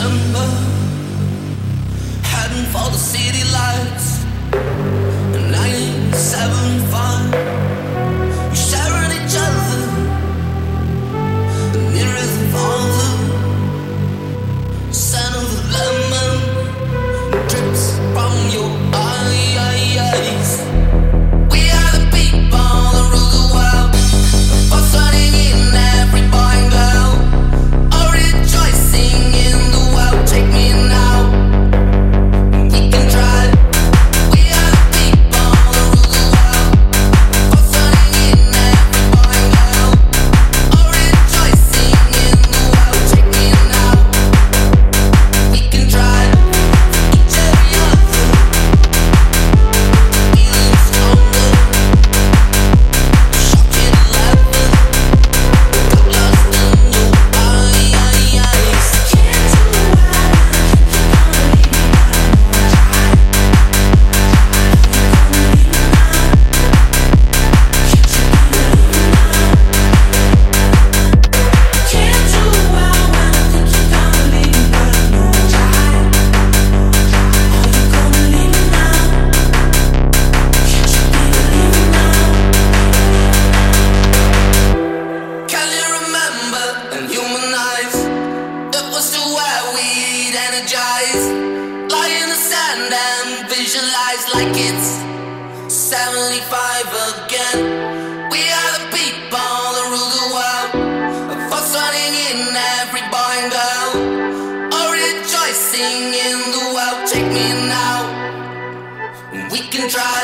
remember heading for the city lights in 1975. We sharing each other, the nearest father. Scent of the lemon drips from your eyes. We are the people that rule the world, for running in every boy and girl. All rejoicing in the world, take me now. We can try. We are the people that rule the world, for running in every boy and girl. All rejoicing in the world, take me now. We can try. Each every other, feeling stronger. Shocking laughter, got lost in your eyes. Can't do it, can't do it when I think you're gonna leave me, but I know I tried. Are you gonna leave me now? Can't you believe it now? Can you remember and humanize? It was to where we'd energize, lie in the sand and visualize like it's 75 again. We are the people that rule the world, for running in every boy and girl. All rejoicing in the world, take me now. We can try.